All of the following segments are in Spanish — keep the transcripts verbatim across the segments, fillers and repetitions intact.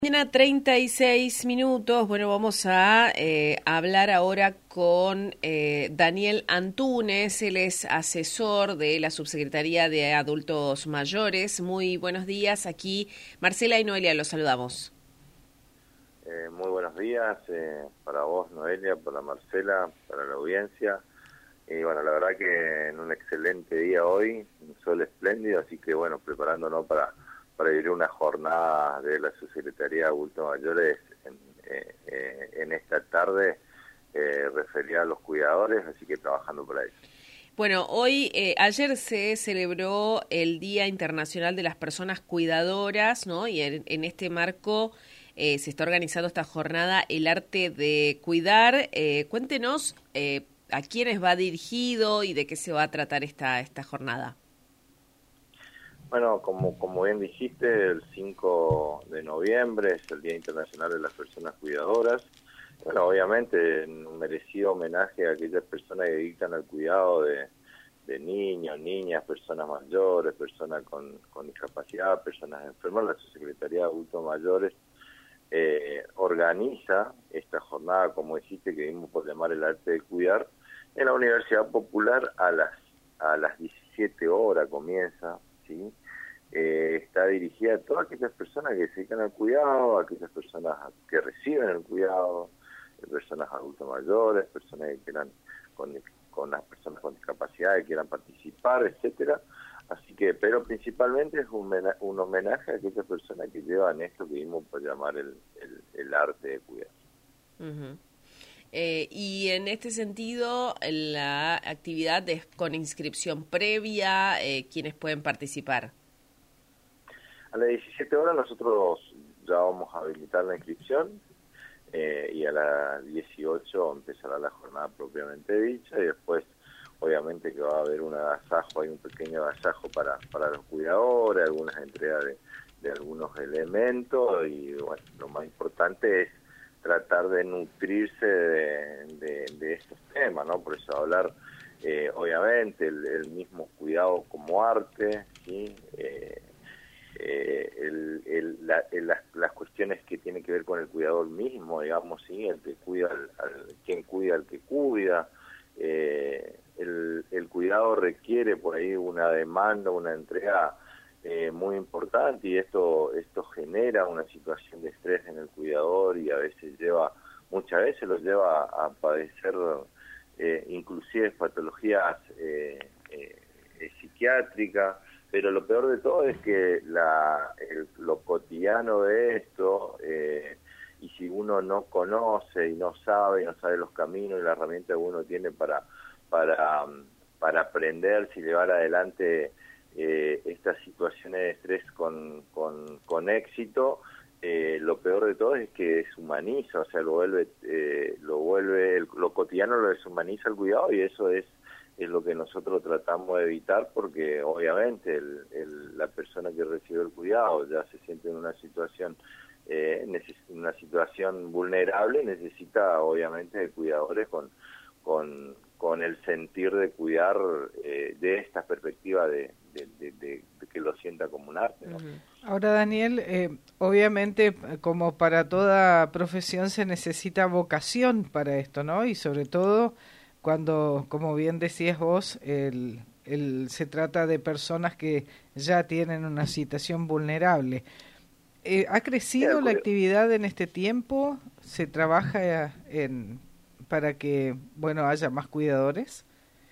Mañana treinta y seis minutos. Bueno, vamos a eh, hablar ahora con eh, Daniel Antúnez. Él es asesor de la Subsecretaría de Adultos Mayores. Muy buenos días. Aquí Marcela y Noelia, los saludamos. Eh, muy buenos días eh, para vos, Noelia, para Marcela, para la audiencia. Y bueno, la verdad que en un excelente día hoy, un sol espléndido, así que bueno, preparándonos para, para vivir una jornada de la Subsecretaría de Adultos Mayores en, eh, eh, en esta tarde eh, referida a los cuidadores, así que trabajando para eso. Bueno, hoy, eh, ayer se celebró el Día Internacional de las Personas Cuidadoras, ¿no? Y en, en este marco eh, se está organizando esta jornada, El Arte de Cuidar. Eh, cuéntenos eh, a quiénes va dirigido y de qué se va a tratar esta, esta jornada. Bueno, como, como bien dijiste, el cinco de noviembre es el Día Internacional de las Personas Cuidadoras. Bueno, obviamente un merecido homenaje a aquellas personas que dedican al cuidado de, de niños, niñas, personas mayores, personas con, con discapacidad, personas enfermas. La Subsecretaría de Adultos Mayores eh, organiza esta jornada, como dijiste, que vimos por llamar el arte de cuidar, en la Universidad Popular a las, a las diecisiete horas comienza, ¿sí? Eh, está dirigida a todas aquellas personas que se dedican al cuidado, a aquellas personas que reciben el cuidado, personas adultos mayores, personas que quieran, con, con las personas con discapacidad que quieran participar, etcétera. Así que, pero principalmente es un, un homenaje a aquellas personas que llevan esto que vimos por llamar el, el, el arte de cuidar. Uh-huh. Eh, y en este sentido, la actividad es con inscripción previa, eh, ¿quiénes pueden participar? A las diecisiete horas nosotros ya vamos a habilitar la inscripción eh, y a las dieciocho empezará la jornada propiamente dicha y después obviamente que va a haber un agasajo, hay un pequeño agasajo para, para los cuidadores, algunas entregas de, de algunos elementos y bueno, lo más importante es tratar de nutrirse de, de, de estos temas, ¿no? Por eso hablar, eh, obviamente, el, el mismo cuidado como arte, ¿sí? Eh, eh, el, el, la, el, las, las cuestiones que tienen que ver con el cuidador mismo, digamos, ¿sí? El que cuida, al, al, quien cuida al que cuida, eh, el, el cuidado requiere por ahí una demanda, una entrega Eh, muy importante y esto esto genera una situación de estrés en el cuidador y a veces lleva, muchas veces lo lleva a padecer eh, inclusive patologías eh, eh, eh, psiquiátricas, pero lo peor de todo es que la, el, lo cotidiano de esto, eh, y si uno no conoce y no sabe, no sabe los caminos y las herramientas que uno tiene para, para, para aprender, si llevar adelante Eh, estas situaciones de estrés con, con, con éxito, eh, lo peor de todo es que deshumaniza, o sea, lo vuelve, eh, lo vuelve, el, lo cotidiano lo deshumaniza el cuidado y eso es, es lo que nosotros tratamos de evitar porque obviamente el, el, la persona que recibe el cuidado ya se siente en una situación, eh, una situación vulnerable, necesita obviamente de cuidadores con, con, con el sentir de cuidar eh, de esta perspectiva de De, de, de, de que lo sienta como un arte, ¿no? Ahora, Daniel, eh, obviamente como para toda profesión se necesita vocación para esto, ¿no? Y sobre todo cuando, como bien decías vos, el, el, se trata de personas que ya tienen una situación vulnerable. Eh, ¿Ha crecido Bien, la actividad en este tiempo? ¿Se trabaja en, para que, bueno, haya más cuidadores?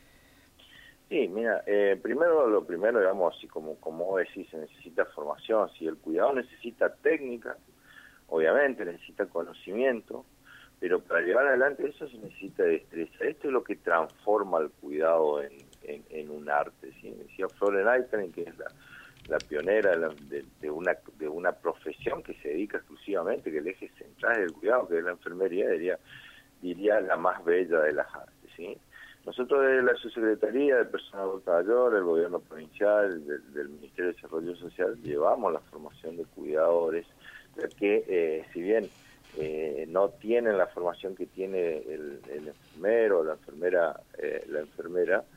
Sí, mira, eh, primero lo primero, digamos, así como, como vos decís, se necesita formación, si el cuidado necesita técnica, obviamente necesita conocimiento, pero para llevar adelante eso se necesita destreza. Esto es lo que transforma el cuidado en, en, en un arte, ¿sí? Decía Florence Nightingale, que es la, la pionera de, la, de, de, una, de una profesión que se dedica exclusivamente, que el eje central del cuidado, que es la enfermería, diría, diría la más bella de las artes, ¿sí? Nosotros desde la Subsecretaría de Personas Adultas Mayores, el Gobierno Provincial, del, del Ministerio de Desarrollo Social, llevamos la formación de cuidadores, que eh, si bien eh, no tienen la formación que tiene el, el enfermero o la enfermera, eh, la enfermera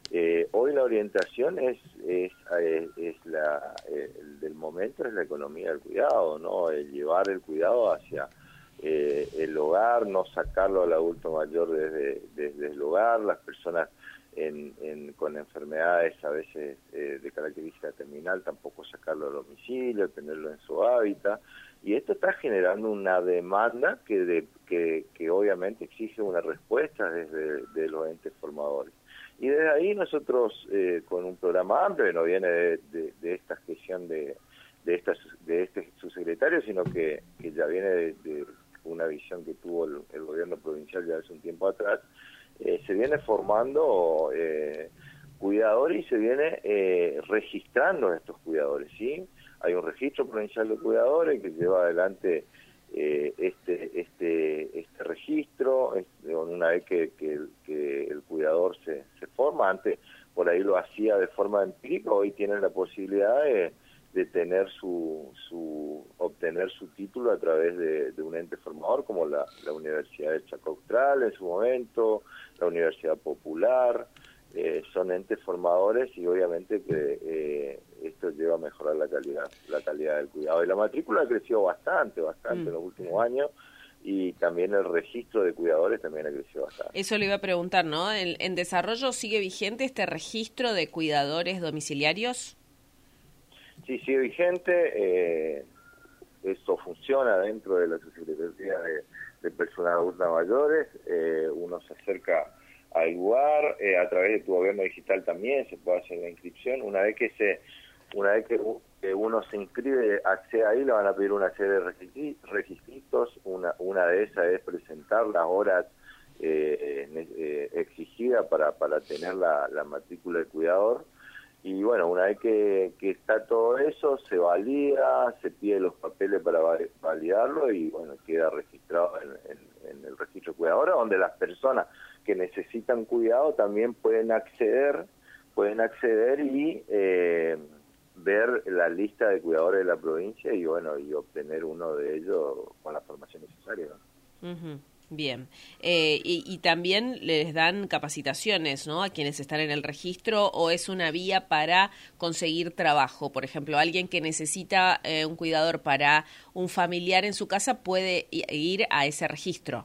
Eh, hoy la orientación es es, es, es la el del momento, es la economía del cuidado, ¿no? El llevar el cuidado hacia eh, el hogar, no sacarlo al adulto mayor desde, desde el hogar, las personas en, en, con enfermedades a veces eh, de característica terminal, tampoco sacarlo al domicilio, tenerlo en su hábitat, y esto está generando una demanda que, de, que, que obviamente exige una respuesta desde de los entes formadores. Y desde ahí nosotros, eh, con un programa amplio, que no viene de, de, de esta gestión de, de, esta, de este subsecretario, sino que, que ya viene de, de una visión que tuvo el, el gobierno provincial ya hace un tiempo atrás, eh, se viene formando eh, cuidadores y se viene eh, registrando a estos cuidadores, ¿sí? Hay un registro provincial de cuidadores que lleva adelante eh, este este este registro, este, una vez que, que, que el cuidador se, se forma. Antes por ahí lo hacía de forma empírica, hoy tienen la posibilidad de, de tener su, su obtener su título a través de, de un ente formador como la, la Universidad de Chaco Austral en su momento, la Universidad Popular. Eh, son entes formadores y obviamente que eh, esto lleva a mejorar la calidad la calidad del cuidado, y la matrícula ha crecido bastante bastante mm. en los últimos años, y también el registro de cuidadores también ha crecido bastante. Eso le iba a preguntar, ¿no? ¿En, en desarrollo sigue vigente este registro de cuidadores domiciliarios? Sí, sigue vigente. Eh, esto funciona dentro de la Subsecretaría de, de Personas Adultas Mayores. Eh, uno se acerca al lugar, eh, a través de tu gobierno digital también se puede hacer la inscripción. Una vez que se una vez que, que uno se inscribe, accede ahí, le van a pedir una serie de requisitos. Una, una de esas es presentar las horas eh, eh, exigidas para, para tener la, la matrícula de cuidador. Y bueno, una vez que, que está todo eso, se valida, se pide los papeles para validarlo y bueno, queda registrado en, en, en el registro de cuidadores, donde las personas que necesitan cuidado también pueden acceder, pueden acceder y eh, ver la lista de cuidadores de la provincia y bueno, y obtener uno de ellos con la formación necesaria, ¿no? Uh-huh. Bien, eh, y, y también les dan capacitaciones, ¿no?, a quienes están en el registro, o es una vía para conseguir trabajo. Por ejemplo, alguien que necesita eh, un cuidador para un familiar en su casa puede ir a ese registro.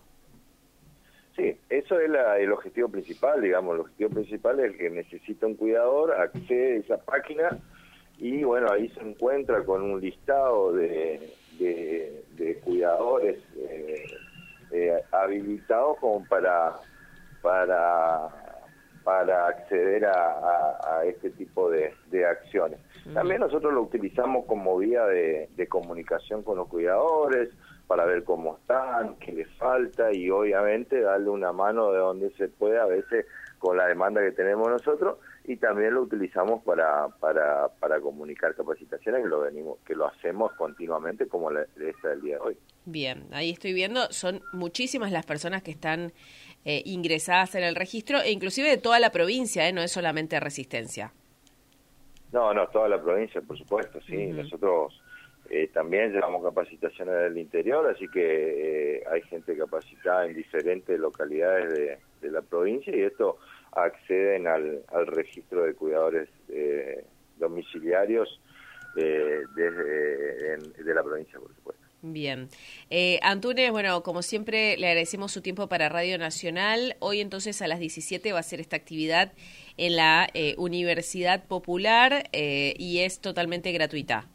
Sí, eso es la, el objetivo principal, digamos. El objetivo principal es el que necesita un cuidador, accede a esa página y bueno, ahí se encuentra con un listado de, de, de cuidadores eh, Eh, habilitados como para para para acceder a, a, a este tipo de, de acciones. También nosotros lo utilizamos como vía de, de comunicación con los cuidadores para ver cómo están, qué les falta y obviamente darle una mano de donde se puede, a veces con la demanda que tenemos nosotros, y también lo utilizamos para para para comunicar capacitaciones que lo venimos que lo hacemos continuamente, como la, esta del día de hoy. Bien, ahí estoy viendo, son muchísimas las personas que están eh, ingresadas en el registro, e inclusive de toda la provincia, ¿eh? No es solamente Resistencia. No, no, toda la provincia, por supuesto, sí. Uh-huh. Nosotros eh, también llevamos capacitaciones del interior, así que eh, hay gente capacitada en diferentes localidades de, de la provincia y esto acceden al, al registro de cuidadores eh, domiciliarios eh, desde en, de la provincia, por supuesto. Bien. Eh, Antúnez, bueno, como siempre, le agradecemos su tiempo para Radio Nacional. Hoy entonces a las diecisiete va a ser esta actividad en la eh, Universidad Popular eh, y es totalmente gratuita.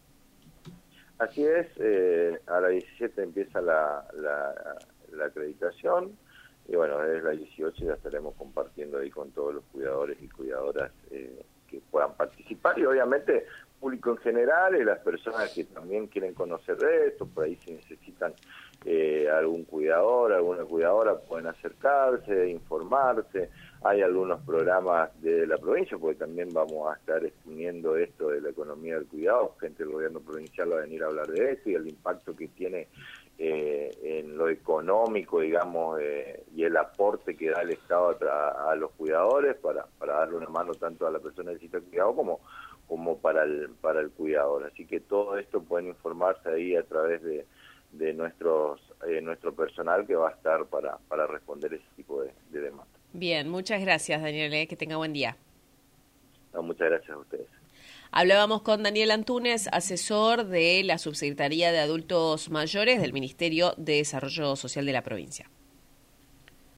Así es, eh, a las diecisiete empieza la, la, la acreditación y bueno, desde las dieciocho ya estaremos compartiendo ahí con todos los cuidadores y cuidadoras eh, que puedan participar y obviamente público en general y las personas que también quieren conocer de esto, por ahí si necesitan eh, algún cuidador, alguna cuidadora, pueden acercarse, informarse. Hay algunos programas de la provincia, porque también vamos a estar exponiendo esto de la economía del cuidado, gente del gobierno provincial va a venir a hablar de esto y el impacto que tiene eh, en lo económico, digamos, eh, y el aporte que da el Estado a, a los cuidadores para, para darle una mano tanto a la persona que necesita cuidado como como para el para el cuidador. Así que todo esto pueden informarse ahí a través de, de nuestros eh, nuestro personal que va a estar para, para responder ese tipo de, de demandas. Bien, muchas gracias, Daniel, eh, que tenga buen día. No, muchas gracias a ustedes. Hablábamos con Daniel Antúnez, asesor de la Subsecretaría de Adultos Mayores del Ministerio de Desarrollo Social de la provincia.